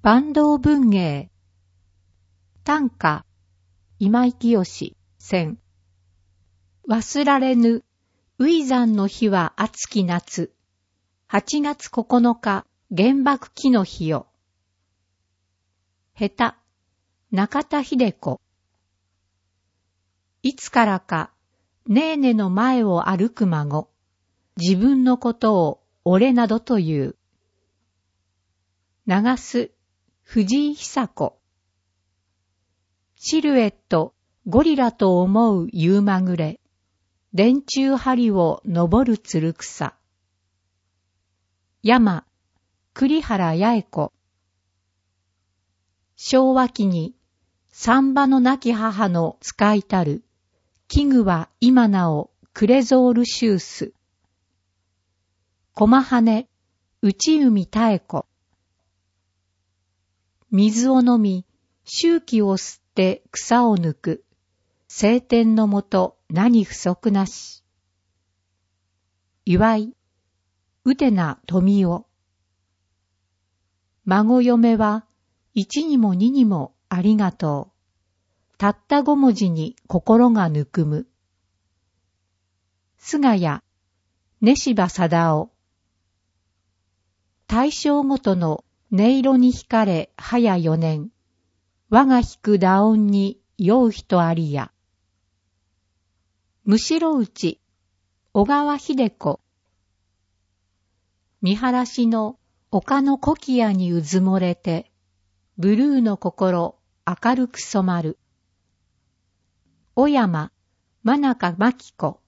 坂東文芸短歌今井清選忘られぬ初山の日は暑き夏8月9日原爆期の日よ下手中田秀子いつからかねえねの前を歩く孫自分のことを俺などという流す藤井久子シルエットゴリラと思う夕まぐれ電柱針を登るつる草山栗原八重子昭和期に産婆の亡き母の使いたる器具は今なおクレゾールシュース駒羽内海妙子水を飲み周期を吸って草を抜く晴天のもと何不足なし祝いうてな富代孫嫁は一にも二にもありがとうたった5文字に心がぬくむ菅谷根柴貞夫大正ごとの音色に惹かれ早4年我が弾く打音に酔う人ありやむしろうち小川秀子見晴らしの丘のコキアにうずもれてブルーの心明るく染まる小山真中真紀子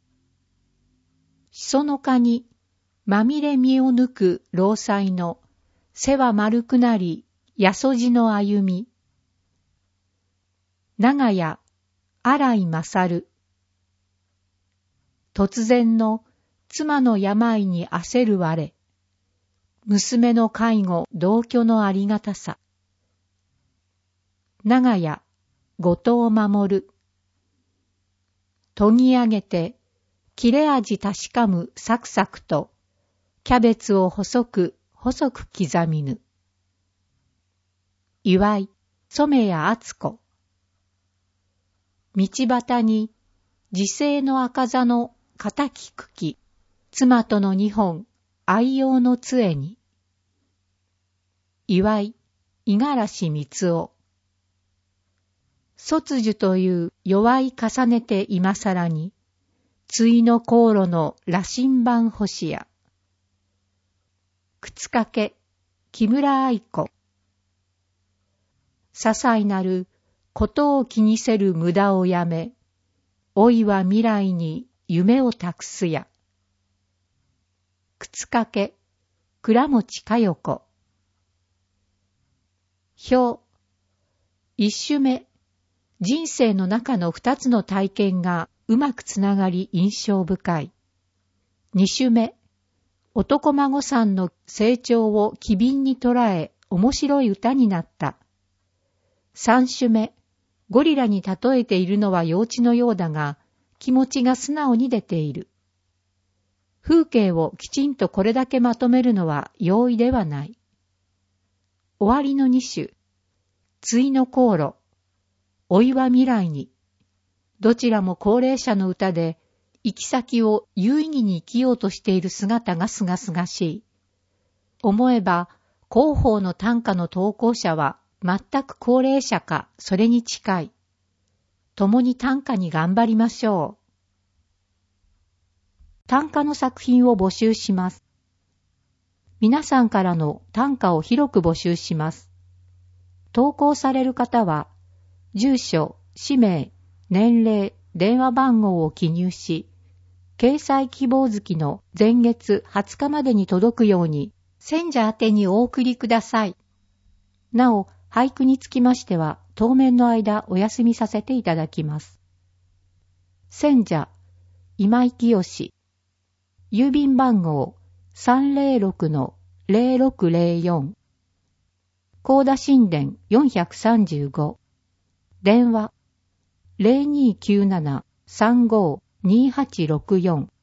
しそのかにまみれ身を抜く老妻の背は丸くなりやそじの歩み長屋新井勝突然の妻の病に焦る我娘の介護同居のありがたさ長屋後藤守研ぎ上げて切れ味確かむサクサクとキャベツを細く刻みぬ祝い染谷敦子道端に時世の赤座の固き茎妻との2本愛用の杖に祝い五十嵐光雄卒樹という弱い重ねて今更に対の航路の羅針盤星や靴掛け木村愛子些細なることを気にせる無駄をやめ老いは未来に夢を託すや靴掛け倉持佳代子表一首目人生の中の2つの体験がうまくつながり印象深い二首目男孫さんの成長を機敏に捉え面白い歌になった三首目ゴリラに例えているのは幼稚のようだが気持ちが素直に出ている風景をきちんとこれだけまとめるのは容易ではない終わりの二首対の航路老いは未来にどちらも高齢者の歌で行き先を有意義に生きようとしている姿がすがすがしい。思えば、広報の短歌の投稿者は全く高齢者かそれに近い。共に短歌に頑張りましょう。短歌の作品を募集します。皆さんからの短歌を広く募集します。投稿される方は、住所、氏名、年齢、電話番号を記入し、掲載希望月の前月20日までに届くように、選者宛てにお送りください。なお、俳句につきましては、当面の間お休みさせていただきます。選者、今井清。郵便番号 306-0604。高田新田435。電話 0297-35-2864